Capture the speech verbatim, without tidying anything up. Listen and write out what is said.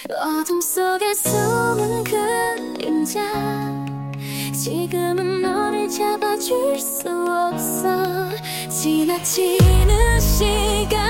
어둠 속에 숨은 그림자 지금은 너를 잡아줄 수 없어. 지나치는 시간